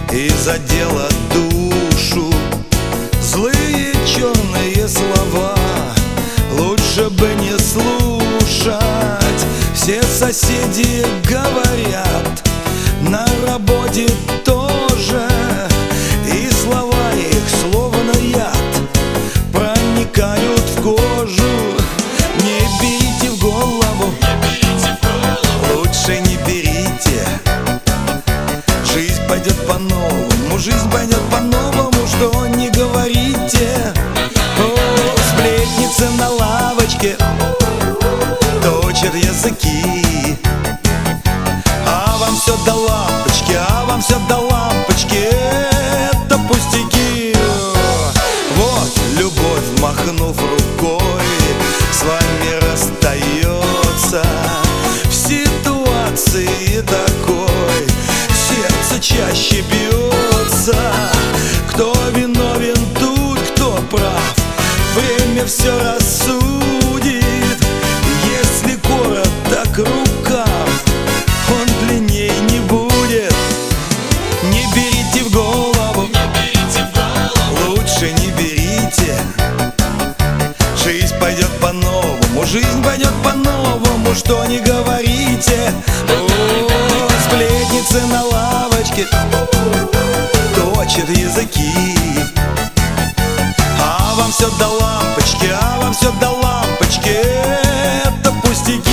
и задела душу. Злые черные слова лучше бы не слушать. Все соседи говорят, на работе тоже, и слова их словно яд проникают в кожу. Не берите в голову, лучше не берите. Жизнь пойдет по-новому, жизнь пойдет по-новому, что не говорите. О, сплетницы на лавочке точат языки, а вам все до лампочки, а вам все до лампочки. Это пустяки. Вот любовь, махнув рукой, с вами расстается. В ситуации такой сердце чаще бьется. Кто виновен тут, кто прав, время все рассудит. Если короток рукав, он длинней не будет. Не берите в голову, лучше не берите. Жизнь пойдет по-новому, жизнь пойдет по-новому, что не говорите. О, сплетницы на лавочке точат языки, а вам все до лампочки, а вам все до лампочки. Это пустяки.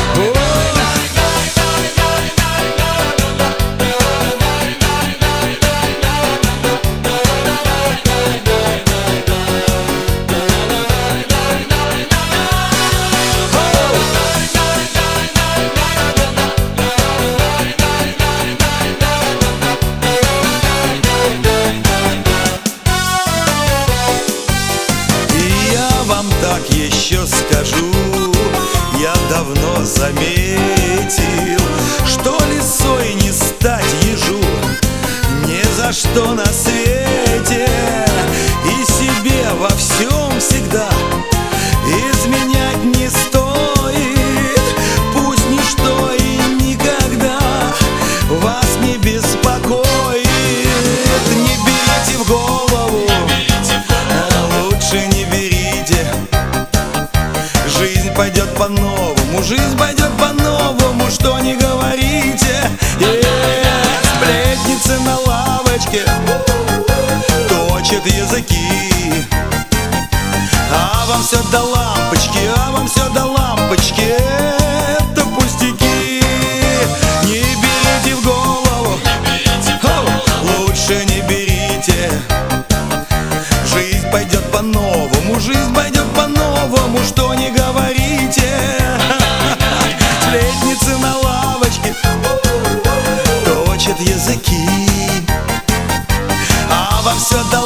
Вам так еще скажу, я давно заметил, что лисой не стать ежу ни за что на свете. И себе во всем всегда изменять не стоит. Пусть ничто и никогда вас не беспокоит. Не берите в голову, лучше не берите. Жизнь пойдет по-новому, жизнь пойдет по-новому, что не говорите. Сплетницы на лавочке точат языки, а вам все до лампочки, а вам все до лампочки. Это пустяки. Не берите в голову, лучше не берите. Жизнь пойдет по-новому, жизнь пойдет по-новому, что не говорите. Сплетницы на лавочке точат языки, а вам все до